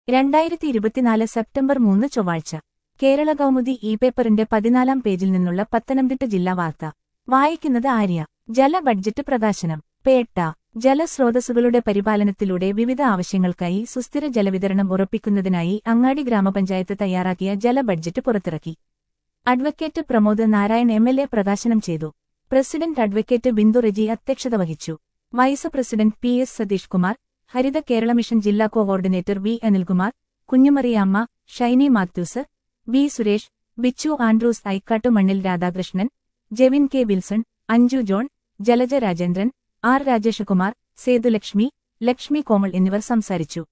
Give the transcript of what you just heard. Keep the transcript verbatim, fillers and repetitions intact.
രണ്ടായിരത്തി ഇരുപത്തിനാല് സെപ്റ്റംബർ മൂന്ന് ചൊവ്വാഴ്ച കേരള കൗമുദി ഇ പേപ്പറിന്റെ പതിനാലാം പേജിൽ നിന്നുള്ള പത്തനംതിട്ട ജില്ലാ വാർത്ത വായിക്കുന്നത് ആര്യ. ജല ബഡ്ജറ്റ് പ്രകാശനം. പേട്ട. ജലസ്രോതസ്സുകളുടെ പരിപാലനത്തിലൂടെ വിവിധ ആവശ്യങ്ങൾക്കായി സുസ്ഥിര ജലവിതരണം ഉറപ്പിക്കുന്നതിനായി അങ്ങാടി ഗ്രാമപഞ്ചായത്ത് തയ്യാറാക്കിയ ജല ബഡ്ജറ്റ് പുറത്തിറക്കി. Advocate Pramod Narayan M L A പ്രകാശനം ചെയ്തു. പ്രസിഡന്റ് അഡ്വക്കേറ്റ് ബിന്ദു റെജി അധ്യക്ഷത വഹിച്ചു. Vice president P S Satheesh Kumar, Haritha Kerala mission ജില്ലാ coordinator V Anilkumar, Kunjumariyamma, Shiny Mathews, V Suresh, Bichu Andrews, Aikkattumannil Radhakrishnan, Jevin K Wilson, Anju John, Jalaja Rajendran, R Rajeshkumar, Sethulakshmi, Lakshmi Komal എന്നിവർ സംസാരിച്ചു.